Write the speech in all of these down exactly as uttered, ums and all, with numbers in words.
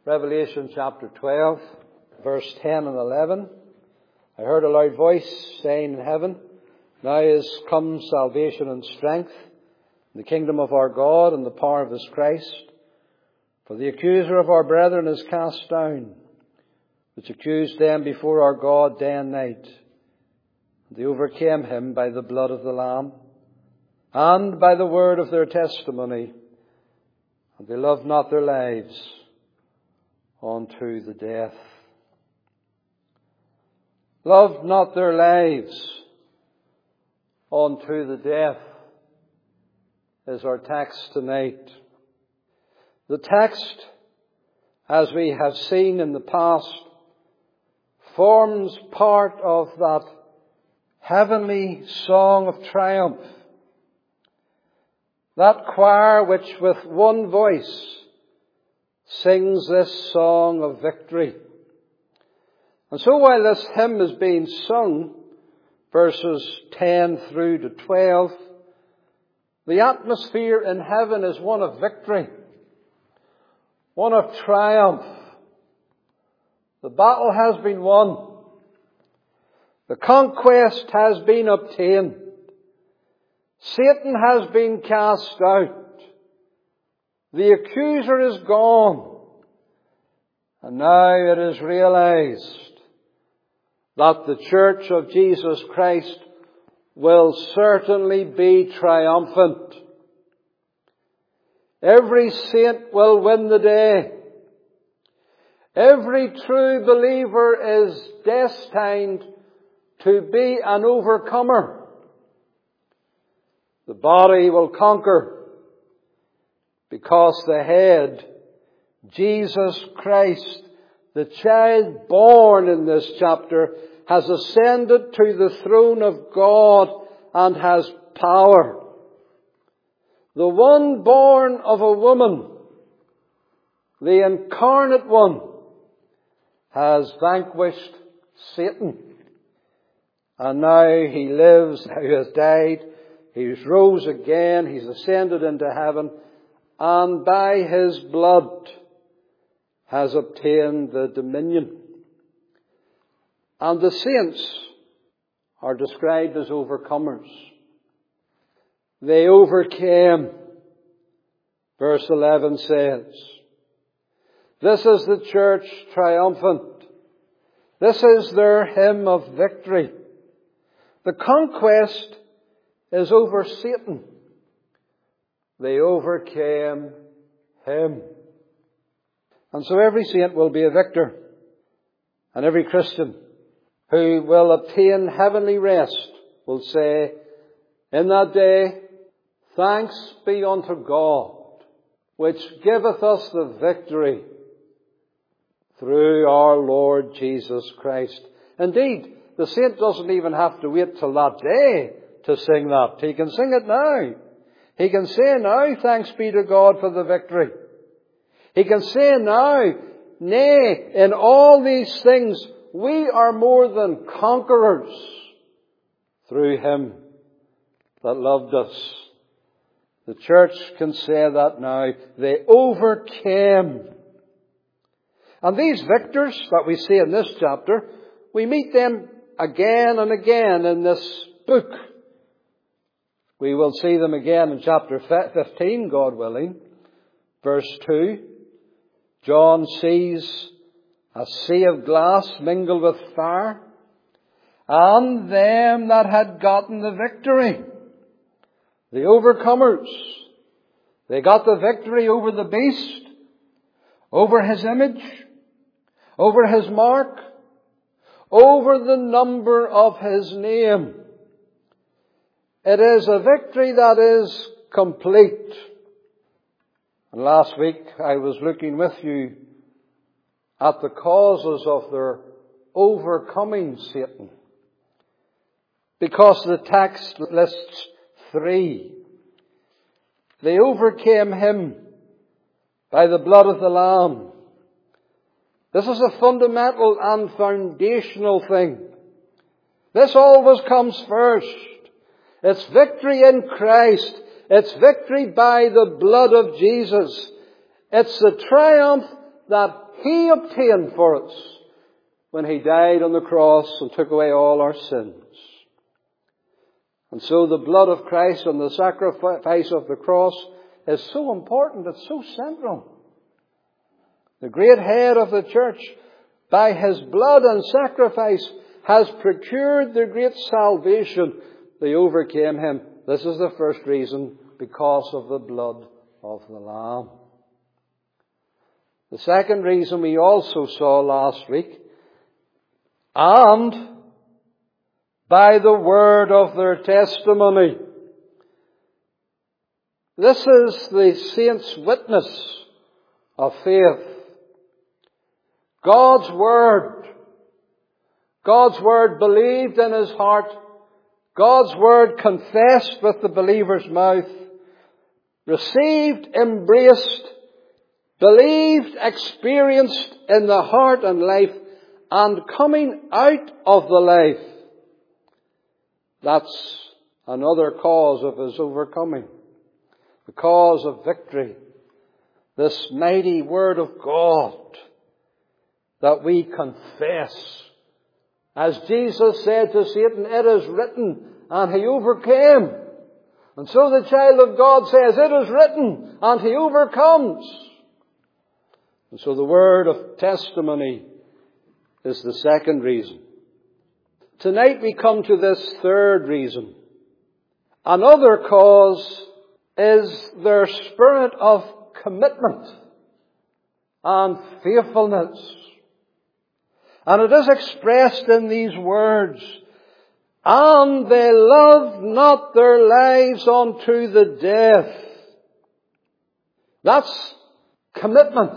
Revelation chapter twelve, verse ten and eleven. I heard a loud voice saying in heaven, "Now is come salvation and strength, the kingdom of our God and the power of his Christ. For the accuser of our brethren is cast down, which accused them before our God day and night. They overcame him by the blood of the Lamb and by the word of their testimony, and they loved not their lives unto the death." Loved not their lives unto the death is our text tonight. The text, as we have seen in the past, forms part of that heavenly song of triumph. That choir which with one voice sings this song of victory. And so while this hymn is being sung, verses ten through to twelve, the atmosphere in heaven is one of victory, one of triumph. The battle has been won. The conquest has been obtained. Satan has been cast out. The accuser is gone. And now it is realized that the Church of Jesus Christ will certainly be triumphant. Every saint will win the day. Every true believer is destined to be an overcomer. The body will conquer, because the head, Jesus Christ, the child born in this chapter, has ascended to the throne of God and has power. The one born of a woman, the incarnate one, has vanquished Satan. And now he lives, he has died, he's rose again, he's ascended into heaven, and by his blood has obtained the dominion. And the saints are described as overcomers. They overcame, verse eleven says. This is the church triumphant. This is their hymn of victory. The conquest is over Satan. They overcame him. And so every saint will be a victor. And every Christian who will obtain heavenly rest will say, in that day, "Thanks be unto God, which giveth us the victory through our Lord Jesus Christ." Indeed, the saint doesn't even have to wait till that day to sing that. He can sing it now. He can say now, "Thanks be to God for the victory." He can say now, "Nay, in all these things we are more than conquerors through him that loved us." The church can say that now. They overcame. And these victors that we see in this chapter, we meet them again and again in this book. We will see them again in chapter fifteen, God willing. Verse two. John sees a sea of glass mingled with fire, and them that had gotten the victory. The overcomers. They got the victory over the beast, over his image, over his mark, over the number of his name. It is a victory that is complete. And last week I was looking with you at the causes of their overcoming Satan. Because the text lists three. They overcame him by the blood of the Lamb. This is a fundamental and foundational thing. This always comes first. It's victory in Christ. It's victory by the blood of Jesus. It's the triumph that He obtained for us when He died on the cross and took away all our sins. And so the blood of Christ and the sacrifice of the cross is so important, it's so central. The great head of the church, by His blood and sacrifice, has procured the great salvation. They overcame Him. This is the first reason, because of the blood of the Lamb. The second reason we also saw last week, and by the word of their testimony. This is the saints' witness of faith. God's word. God's word believed in his heart. God's word confessed with the believer's mouth. Received, embraced, believed, experienced in the heart and life, and coming out of the life. That's another cause of his overcoming. The cause of victory. This mighty word of God that we confess. As Jesus said to Satan, it is written, and he overcame. And so the child of God says, it is written, and he overcomes. And so the word of testimony is the second reason. Tonight we come to this third reason. Another cause is their spirit of commitment and faithfulness. And it is expressed in these words, and they loved not their lives unto the death. That's commitment.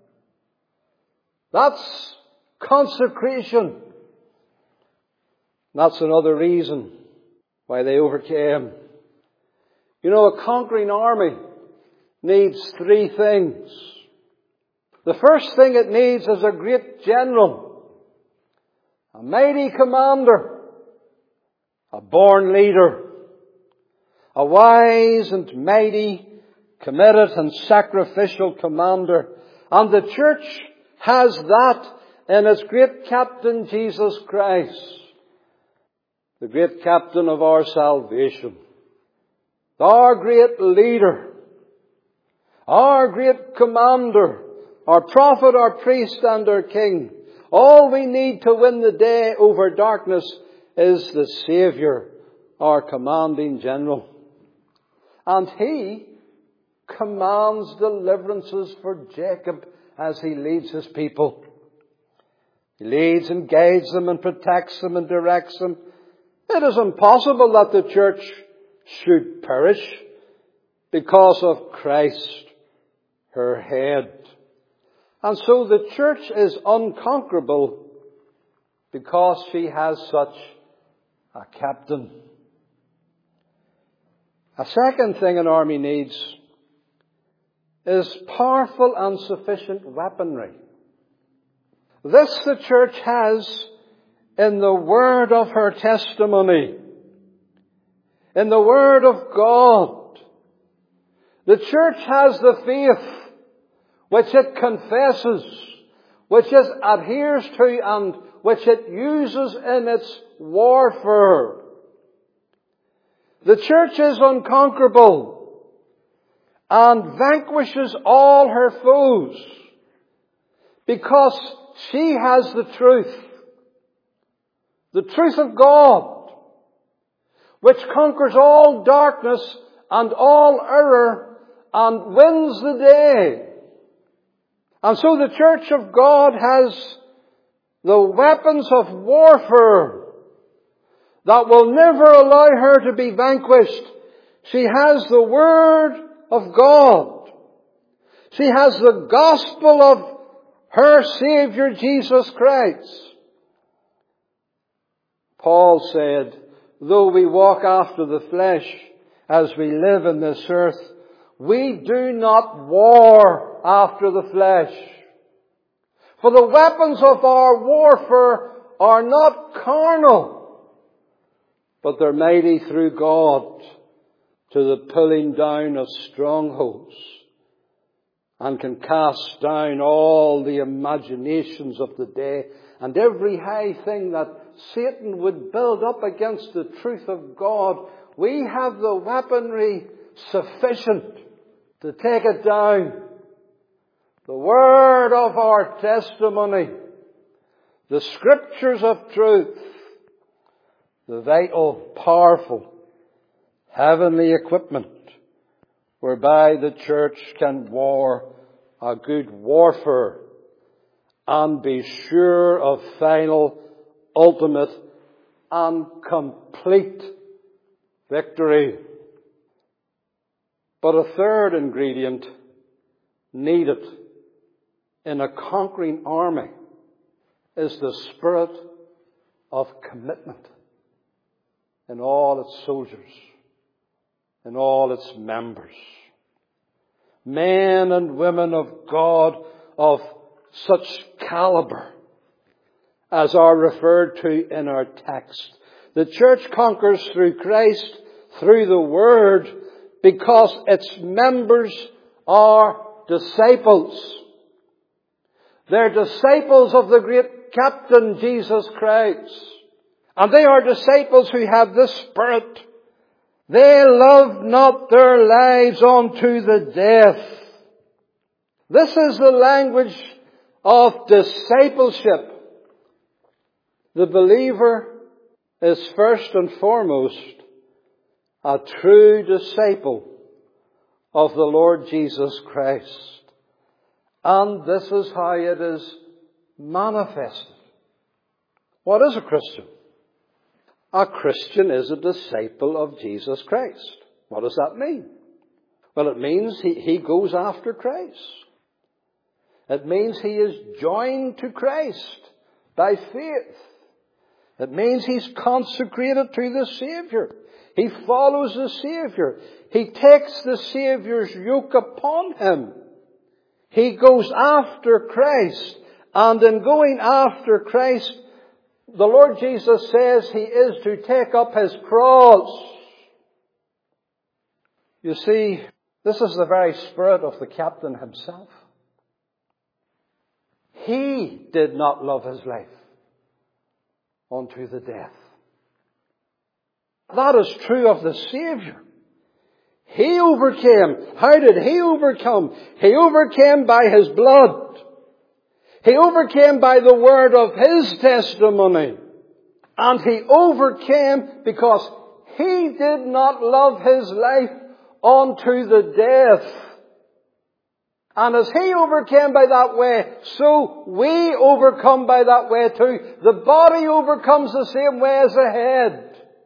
That's consecration. That's another reason why they overcame. You know, a conquering army needs three things. The first thing it needs is a great general, a mighty commander, a born leader, a wise and mighty, committed and sacrificial commander. And the church has that in its great captain, Jesus Christ, the great captain of our salvation, our great leader, our great commander, our prophet, our priest, and our king. All we need to win the day over darkness is the Saviour, our commanding general. And He commands deliverances for Jacob as He leads His people. He leads and guides them and protects them and directs them. It is impossible that the church should perish because of Christ, her head. And so the church is unconquerable because she has such a captain. A second thing an army needs is powerful and sufficient weaponry. This the church has in the word of her testimony, in the word of God. The church has the faith which it confesses, which it adheres to, and which it uses in its warfare. The church is unconquerable and vanquishes all her foes because she has the truth. The truth of God, which conquers all darkness and all error and wins the day. And so the church of God has the weapons of warfare that will never allow her to be vanquished. She has the Word of God. She has the gospel of her Saviour Jesus Christ. Paul said, though we walk after the flesh as we live in this earth, we do not war after the flesh. For the weapons of our warfare are not carnal, but they're mighty through God to the pulling down of strongholds. and can cast down all the imaginations of the day and every high thing that Satan would build up against the truth of God. We have the weaponry sufficient to take it down. The word of our testimony, the scriptures of truth, the vital, powerful, heavenly equipment whereby the church can war a good warfare and be sure of final, ultimate, and complete victory. But a third ingredient needed in a conquering army is the spirit of commitment in all its soldiers, in all its members. Men and women of God of such caliber as are referred to in our text. The church conquers through Christ, through the Word, because its members are disciples. They're disciples of the great captain, Jesus Christ. And they are disciples who have this spirit. They love not their lives unto the death. This is the language of discipleship. The believer is first and foremost a true disciple of the Lord Jesus Christ. And this is how it is manifested. What is a Christian? A Christian is a disciple of Jesus Christ. What does that mean? Well, it means he, he goes after Christ. It means he is joined to Christ by faith. It means he's consecrated to the Savior. He follows the Savior. He takes the Savior's yoke upon him. He goes after Christ. And in going after Christ, the Lord Jesus says he is to take up his cross. You see, this is the very spirit of the captain himself. He did not love his life unto the death. That is true of the Savior. He overcame. How did he overcome? He overcame by his blood. He overcame by the word of his testimony. And he overcame because he did not love his life unto the death. And as he overcame by that way, so we overcome by that way too. The body overcomes the same way as the head.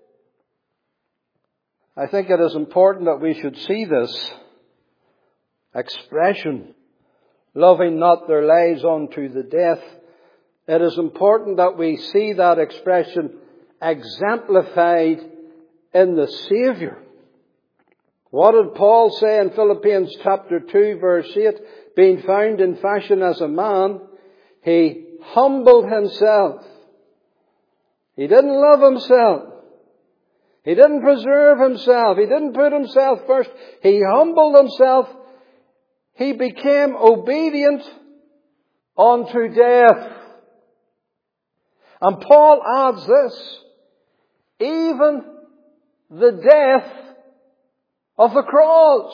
I think it is important that we should see this expression, loving not their lives unto the death. It is important that we see that expression exemplified in the Savior. What did Paul say in Philippians chapter two verse eight? Being found in fashion as a man, he humbled himself. He didn't love himself. He didn't preserve himself. He didn't put himself first. He humbled himself. He became obedient unto death. And Paul adds this, even the death of the cross.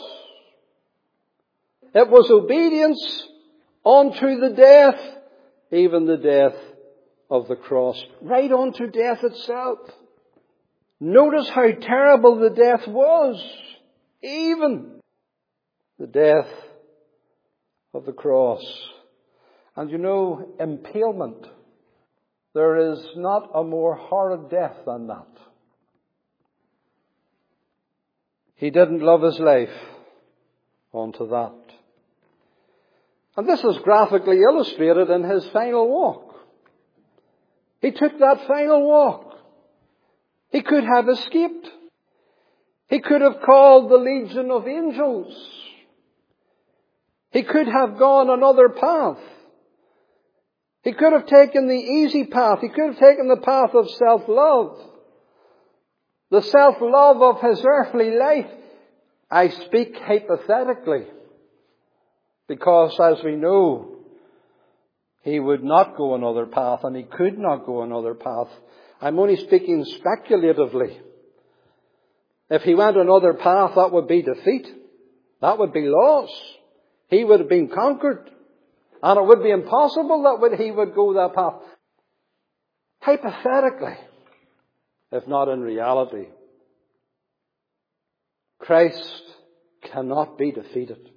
It was obedience unto the death, even the death of the cross, right unto death itself. Notice how terrible the death was, even the death of the cross. And you know, impalement, there is not a more horrid death than that. He didn't love his life unto that. And this is graphically illustrated in his final walk. He took that final walk. He could have escaped. He could have called the legion of angels. He could have gone another path. He could have taken the easy path. He could have taken the path of self-love. The self-love of his earthly life. I speak hypothetically. Because, as we know, he would not go another path, and he could not go another path. I'm only speaking speculatively. If he went another path, that would be defeat. That would be loss. He would have been conquered. And it would be impossible that would, he would go that path. Hypothetically, if not in reality, Christ cannot be defeated.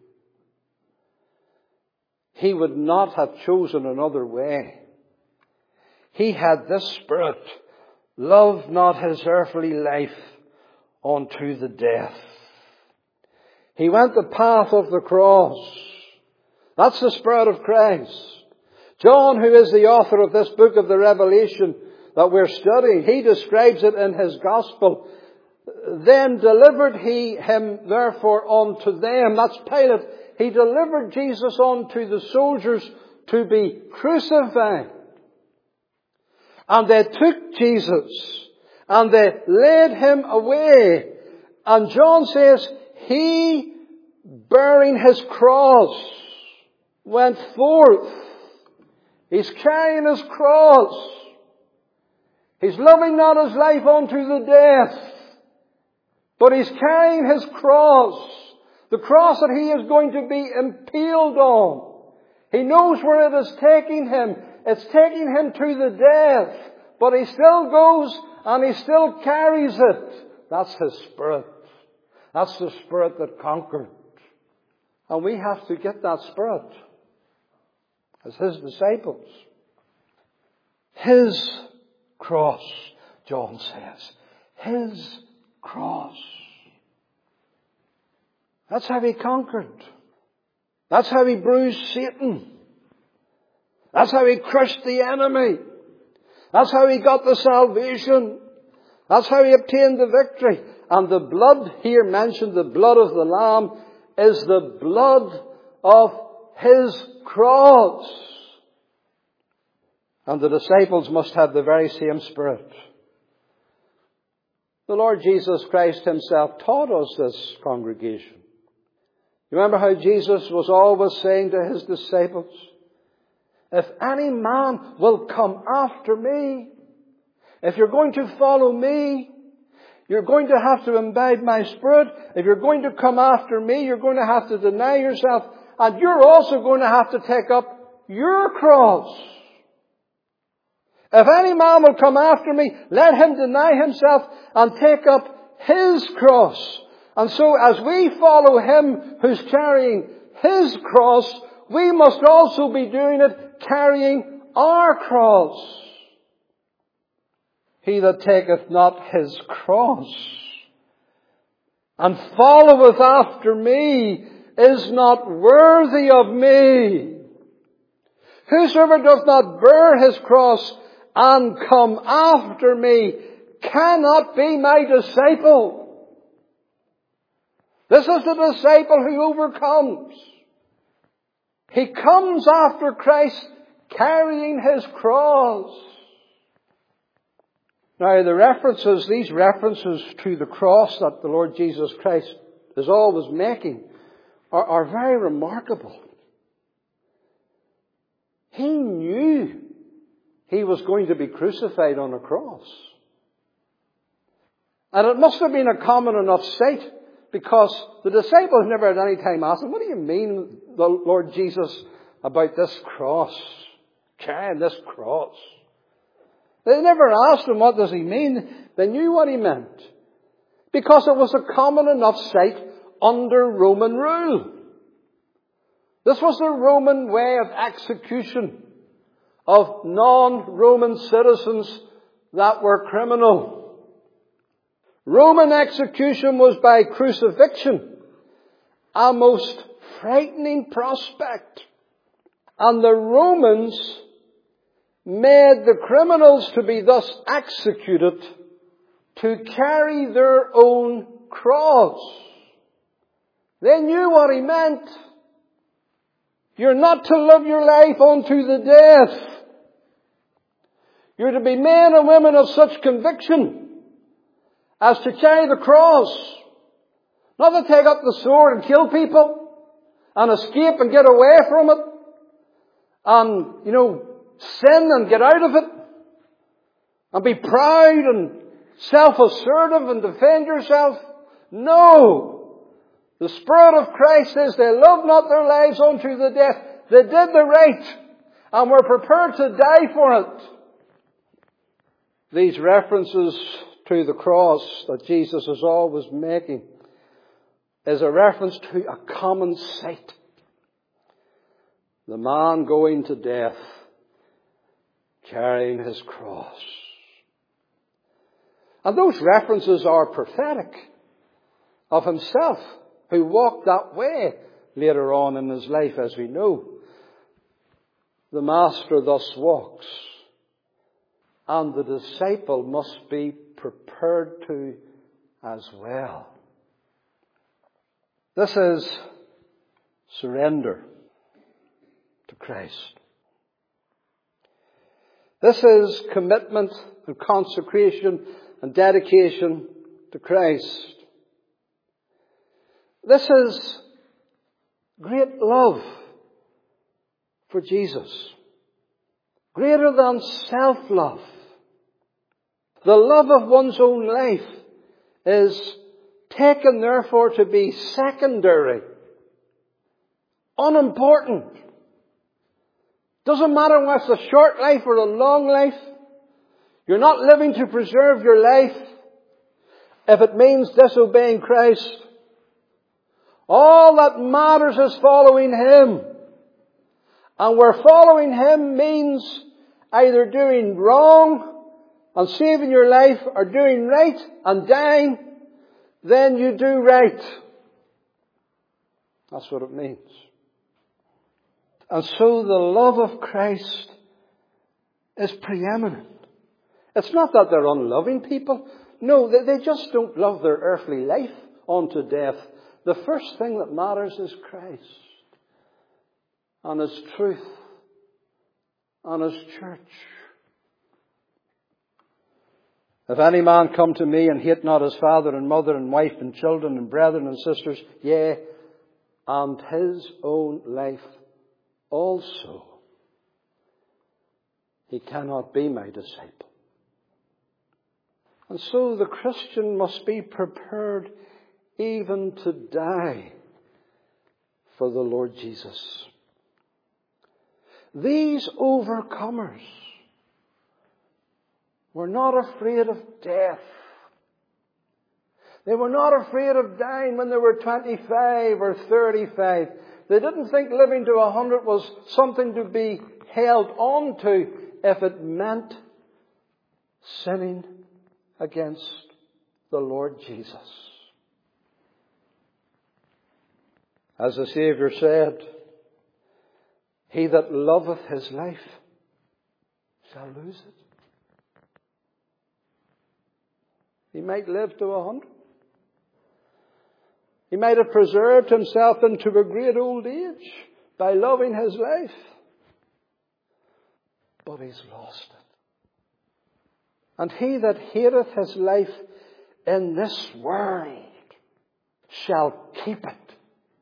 He would not have chosen another way. He had this spirit, love not his earthly life unto the death. He went the path of the cross. That's the spirit of Christ. John, who is the author of this book of the Revelation that we're studying, he describes it in his gospel. Then delivered he him therefore unto them. That's Pilate. He delivered Jesus unto the soldiers to be crucified. And they took Jesus and they led him away. And John says, he, bearing his cross, went forth. He's carrying his cross. He's loving not his life unto the death, but he's carrying his cross. The cross that he is going to be impaled on. He knows where it is taking him. It's taking him to the death. But he still goes and he still carries it. That's his spirit. That's the spirit that conquered. And we have to get that spirit as his disciples. His cross, John says. His cross. That's how he conquered. That's how he bruised Satan. That's how he crushed the enemy. That's how he got the salvation. That's how he obtained the victory. And the blood here mentioned, the blood of the Lamb, is the blood of his cross. And the disciples must have the very same spirit. The Lord Jesus Christ himself taught us this, congregation. You remember how Jesus was always saying to his disciples, if any man will come after me, if you're going to follow me, you're going to have to imbibe my spirit. If you're going to come after me, you're going to have to deny yourself. And you're also going to have to take up your cross. If any man will come after me, let him deny himself and take up his cross. And so as we follow him who's carrying his cross, we must also be doing it carrying our cross. He that taketh not his cross and followeth after me is not worthy of me. Whosoever doth not bear his cross and come after me cannot be my disciple. This is the disciple who overcomes. He comes after Christ carrying his cross. Now the references, these references to the cross that the Lord Jesus Christ is always making are, are very remarkable. He knew he was going to be crucified on a cross. And it must have been a common enough sight, because the disciples never at any time asked him, what do you mean, the Lord Jesus, about this cross? Carrying this cross. They never asked him, what does he mean? They knew what he meant. Because it was a common enough sight under Roman rule. This was the Roman way of execution of non-Roman citizens that were criminal. Roman execution was by crucifixion, a most frightening prospect. And the Romans made the criminals to be thus executed to carry their own cross. They knew what he meant. You're not to live your life unto the death. You're to be men and women of such conviction as to carry the cross. Not to take up the sword and kill people. and escape and get away from it and, you know, sin and get out of it and be proud and self-assertive and defend yourself. No! The Spirit of Christ says they loved not their lives unto the death. They did the right and were prepared to die for it. These references to the cross that Jesus is always making is a reference to a common sight. The man going to death carrying his cross. And those references are prophetic of himself, who walked that way later on in his life, as we know. The Master thus walks, and the disciple must be prepared to as well. This is surrender to Christ. This is commitment and consecration and dedication to Christ. This is great love for Jesus, greater than self-love. The love of one's own life is taken therefore to be secondary, unimportant. Doesn't matter whether it's a short life or a long life. You're not living to preserve your life if it means disobeying Christ. All that matters is following Him. And where following Him means either doing wrong and saving your life or doing right and dying, then you do right. That's what it means. And so the love of Christ is preeminent. It's not that they're unloving people. No, they, they just don't love their earthly life unto death. The first thing that matters is Christ and His truth and His church. If any man come to me and hate not his father and mother and wife and children and brethren and sisters, yea, and his own life also, he cannot be my disciple. And so the Christian must be prepared even to die for the Lord Jesus. These overcomers were not afraid of death. They were not afraid of dying when they were twenty-five or thirty-five. They didn't think living to a hundred was something to be held on to if it meant sinning against the Lord Jesus. As the Saviour said, he that loveth his life shall lose it. He might live to a hundred. He might have preserved himself into a great old age by loving his life. But he's lost it. And he that hateth his life in this world shall keep it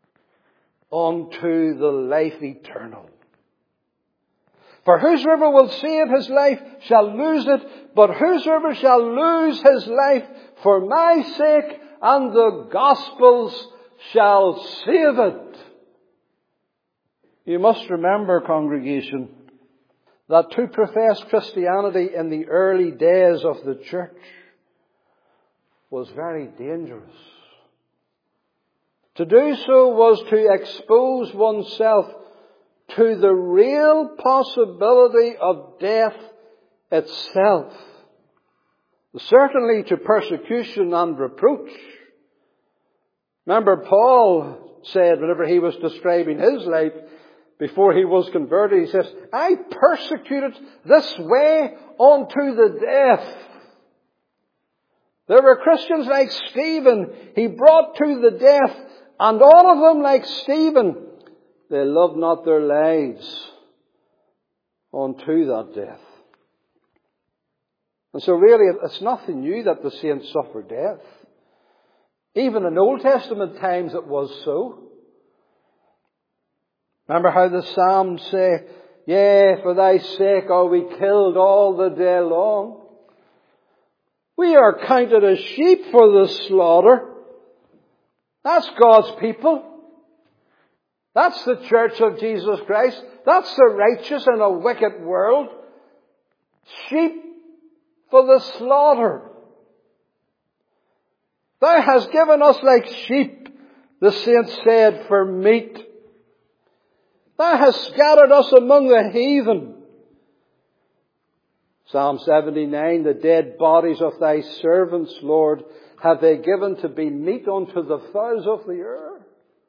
unto the life eternal. For whosoever will save his life shall lose it, but whosoever shall lose his life for my sake and the gospel's shall save it. You must remember, congregation, that to profess Christianity in the early days of the church was very dangerous. To do so was to expose oneself to the real possibility of death itself. Certainly to persecution and reproach. Remember, Paul said whenever he was describing his life before he was converted, he says, I persecuted this way unto the death. There were Christians like Stephen he brought to the death, and all of them like Stephen, they loved not their lives unto that death. And so really it's nothing new that the saints suffer death. Even in Old Testament times it was so. Remember how the Psalms say, yea, for thy sake are we killed all the day long. We are counted as sheep for the slaughter. That's God's people. That's the church of Jesus Christ. That's the righteous in a wicked world. Sheep for the slaughter. Thou hast given us like sheep, the saints said, for meat. Thou hast scattered us among the heathen. Psalm seventy-nine, the dead bodies of thy servants, Lord, have they given to be meat unto the fowls of the air.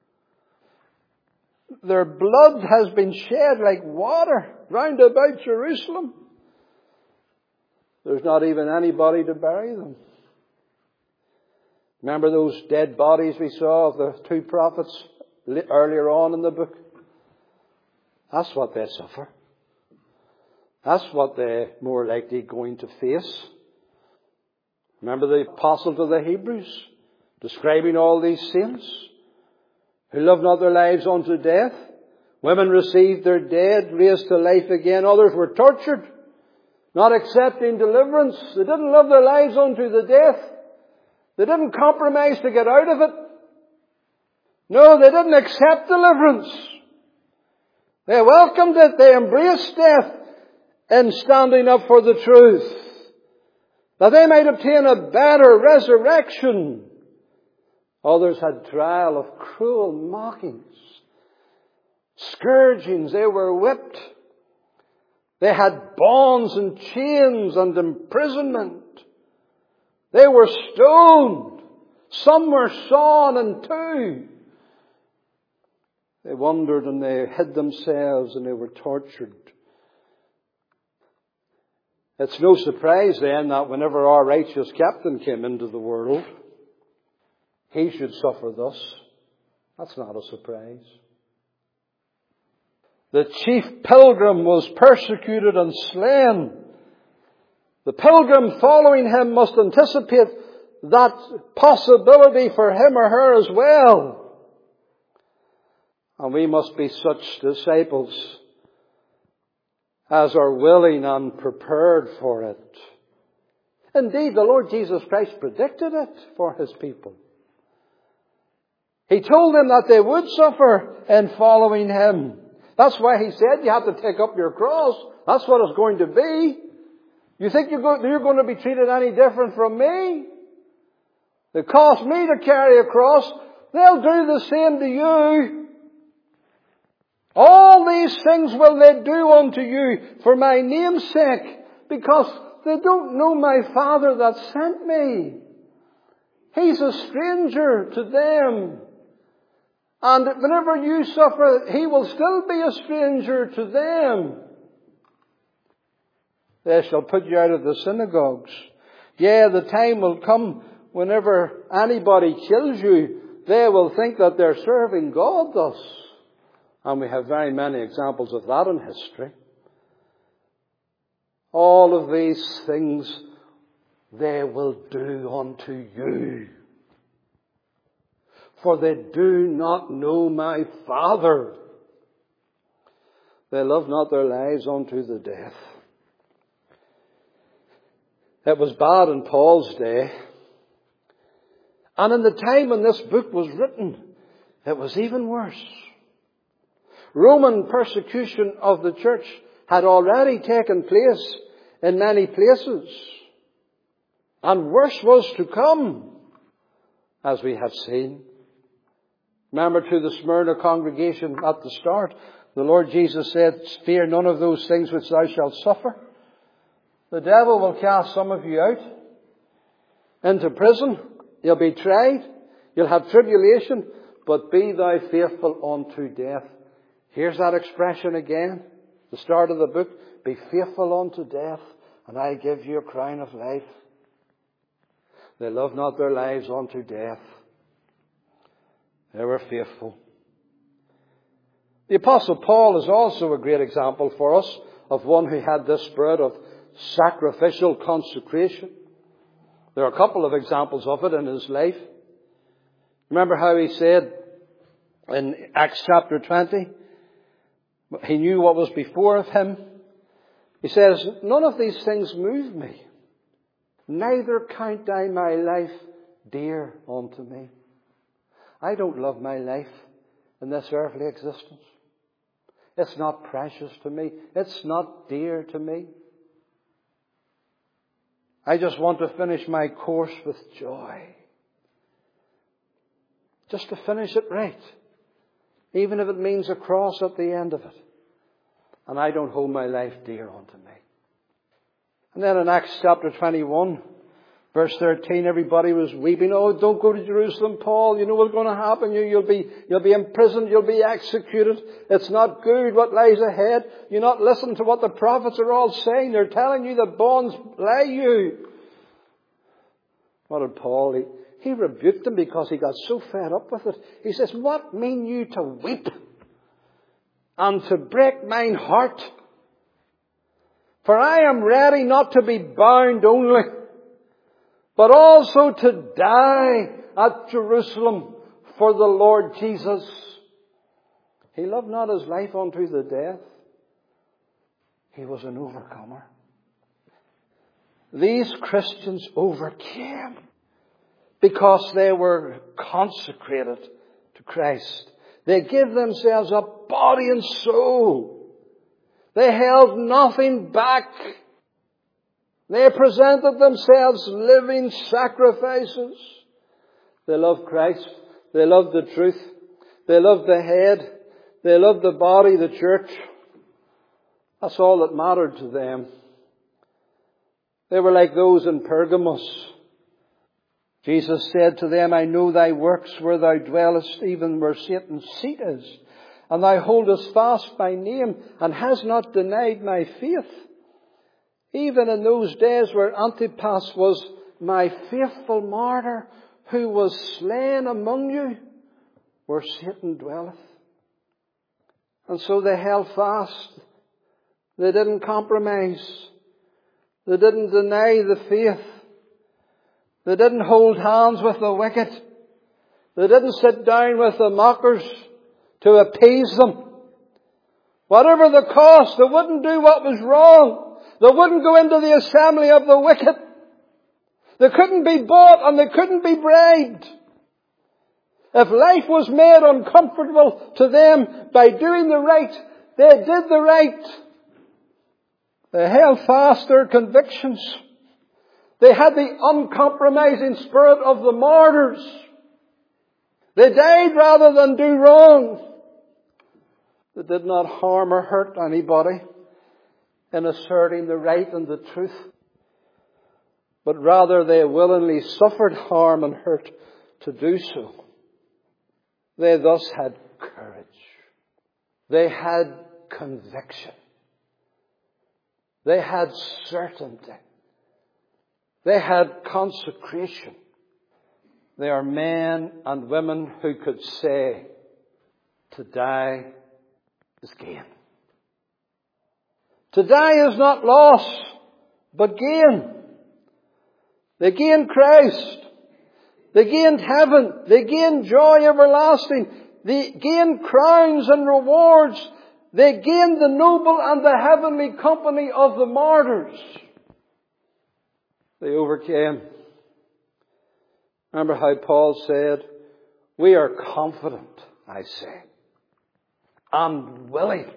Their blood has been shed like water round about Jerusalem. There's not even anybody to bury them. Remember those dead bodies we saw of the two prophets earlier on in the book? That's what they suffer. That's what they're more likely going to face. Remember the apostle to the Hebrews, describing all these saints who loved not their lives unto death. Women received their dead, raised to life again. Others were tortured, not accepting deliverance. They didn't love their lives unto the death. They didn't compromise to get out of it. No, they didn't accept deliverance. They welcomed it. They embraced death in standing up for the truth, that they might obtain a better resurrection. Others had trial of cruel mockings, scourgings. They were whipped. They had bonds and chains and imprisonment. They were stoned. Some were sawn in two. They wandered and they hid themselves and they were tortured. It's no surprise then that whenever our righteous captain came into the world, he should suffer thus. That's not a surprise. The chief pilgrim was persecuted and slain. The pilgrim following him must anticipate that possibility for him or her as well. And we must be such disciples as are willing and prepared for it. Indeed, the Lord Jesus Christ predicted it for His people. He told them that they would suffer in following Him. That's why He said you have to take up your cross. That's what it's going to be. You think you're going to be treated any different from me? It costs me to carry a cross. They'll do the same to you. All these things will they do unto you for my name's sake, because they don't know my Father that sent me. He's a stranger to them. And whenever you suffer, He will still be a stranger to them. They shall put you out of the synagogues. Yeah, the time will come whenever anybody kills you, they will think that they're serving God thus. And we have very many examples of that in history. All of these things they will do unto you. For they do not know my Father. They love not their lives unto the death. It was bad in Paul's day. And in the time when this book was written, it was even worse. Roman persecution of the church had already taken place in many places. And worse was to come, as we have seen. Remember to the Smyrna congregation at the start, the Lord Jesus said, fear none of those things which thou shalt suffer. The devil will cast some of you out into prison. You'll be tried. You'll have tribulation. But be thou faithful unto death. Here's that expression again. The start of the book. Be faithful unto death, and I give you a crown of life. They love not their lives unto death. They were faithful. The Apostle Paul is also a great example for us of one who had this spirit of sacrificial consecration. There are a couple of examples of it in his life. Remember how he said in Acts chapter twenty, He knew what was before of him. He says, none of these things move me. Neither count I my life dear unto me. I don't love my life in this earthly existence. It's not precious to me. It's not dear to me. I just want to finish my course with joy. Just to finish it right. Even if it means a cross at the end of it. And I don't hold my life dear unto me. And then in Acts chapter twenty-one, verse thirteen, everybody was weeping. Oh, don't go to Jerusalem, Paul. You know what's going to happen. You, you'll be, you'll be imprisoned. You'll be executed. It's not good what lies ahead. You're not listening to what the prophets are all saying. They're telling you that bonds lie you. What did Paul? He, he rebuked them because he got so fed up with it. He says, what mean you to weep and to break mine heart? For I am ready not to be bound only, but also to die at Jerusalem for the Lord Jesus. He loved not his life unto the death. He was an overcomer. These Christians overcame because they were consecrated to Christ. They gave themselves up body and soul. They held nothing back. They presented themselves living sacrifices. They loved Christ. They loved the truth. They loved the head. They loved the body, the church. That's all that mattered to them. They were like those in Pergamos. Jesus said to them, I know thy works where thou dwellest, even where Satan's seat is. And thou holdest fast my name, and hast not denied my faith. Even in those days where Antipas was my faithful martyr, who was slain among you, where Satan dwelleth. And so they held fast. They didn't compromise. They didn't deny the faith. They didn't hold hands with the wicked. They didn't sit down with the mockers to appease them. Whatever the cost, they wouldn't do what was wrong. They wouldn't go into the assembly of the wicked. They couldn't be bought and they couldn't be bribed. If life was made uncomfortable to them by doing the right, they did the right. They held fast their convictions. They had the uncompromising spirit of the martyrs. They died rather than do wrong. They did not harm or hurt anybody in asserting the right and the truth, but rather they willingly suffered harm and hurt to do so. They thus had courage. They had conviction. They had certainty. They had consecration. They are men and women who could say, to die is gain. To die is not loss, but gain. They gained Christ. They gained heaven. They gained joy everlasting. They gained crowns and rewards. They gained the noble and the heavenly company of the martyrs. They overcame. Remember how Paul said, we are confident, I say, and willing,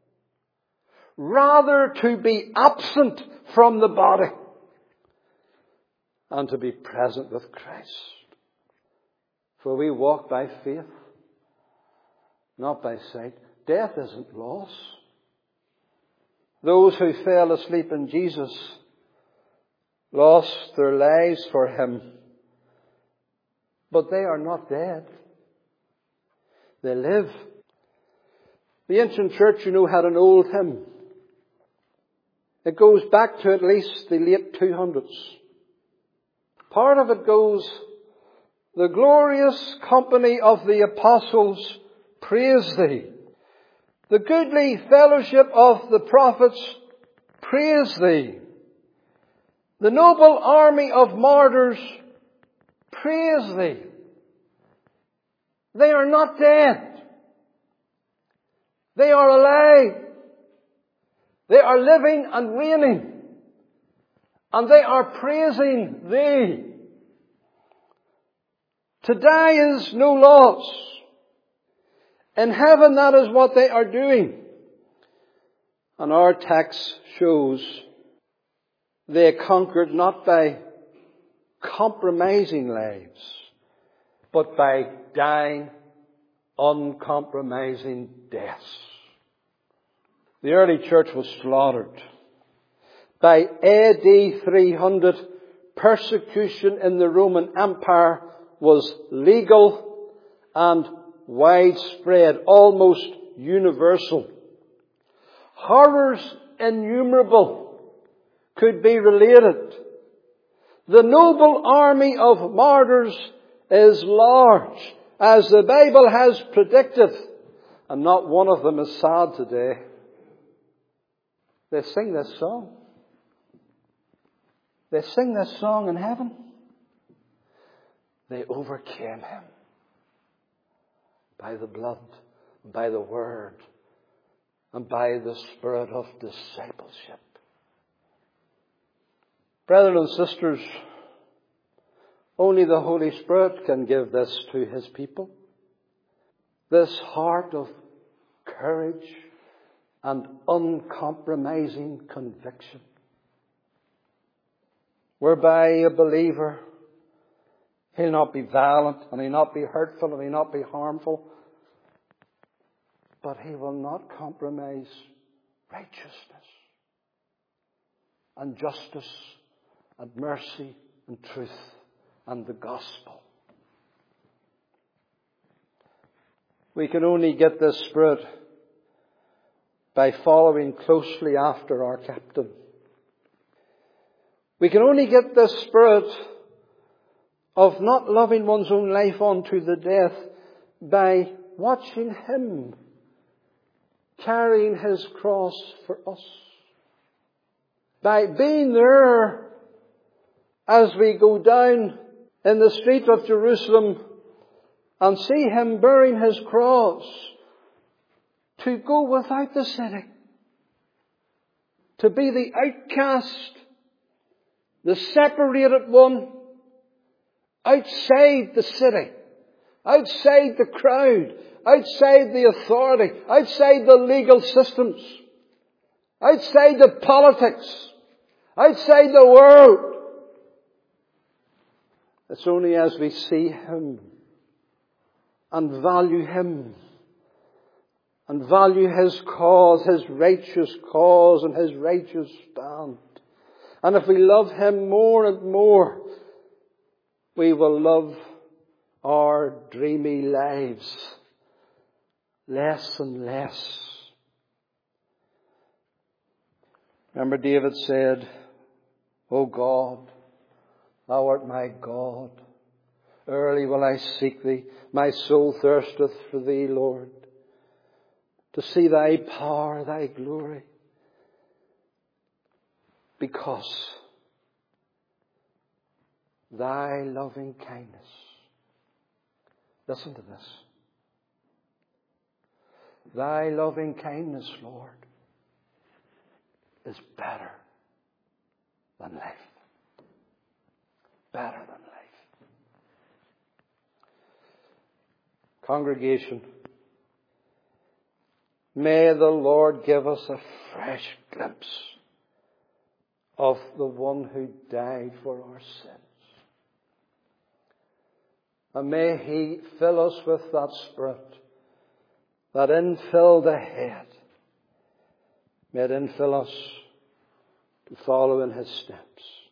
rather to be absent from the body and to be present with Christ. For we walk by faith, not by sight. Death isn't loss. Those who fell asleep in Jesus lost their lives for Him. But they are not dead. They live. The ancient church, you know, had an old hymn. It goes back to at least the late two hundreds. Part of it goes, the glorious company of the apostles praise Thee. The goodly fellowship of the prophets praise Thee. The noble army of martyrs praise Thee. They are not dead. They are alive. They are living and reigning. And they are praising Thee. To die is no loss. In heaven, that is what they are doing. And our text shows they conquered not by compromising lives, but by dying uncompromising deaths. The early church was slaughtered. By A D three hundred, persecution in the Roman Empire was legal and widespread, almost universal. Horrors innumerable could be related. The noble army of martyrs is large, as the Bible has predicted, and not one of them is sad today. They sing this song. They sing this song in heaven. They overcame him by the blood, by the word, and by the spirit of discipleship. Brethren and sisters, only the Holy Spirit can give this to His people. This heart of courage and uncompromising conviction, whereby a believer, he'll not be violent, and he'll not be hurtful, and he'll not be harmful, but he will not compromise righteousness and justice and mercy and truth and the gospel. We can only get this spirit by following closely after our captain. We can only get this spirit of not loving one's own life unto the death by watching Him carrying His cross for us. By being there as we go down in the street of Jerusalem and see Him bearing His cross, to go without the city, to be the outcast, the separated one, outside the city, outside the crowd, outside the authority, outside the legal systems, outside the politics, outside the world. It's only as we see Him and value Him and value His cause, His righteous cause and His righteous stand. And if we love Him more and more, we will love our dreamy lives less and less. Remember, David said, O God, Thou art my God. Early will I seek Thee. My soul thirsteth for Thee, Lord, to see Thy power, Thy glory. Because Thy loving kindness, listen to this, Thy loving kindness, Lord, is better than life. Better than life. Congregation, may the Lord give us a fresh glimpse of the one who died for our sins. And may He fill us with that Spirit that infilled the head. May it infill us to follow in His steps.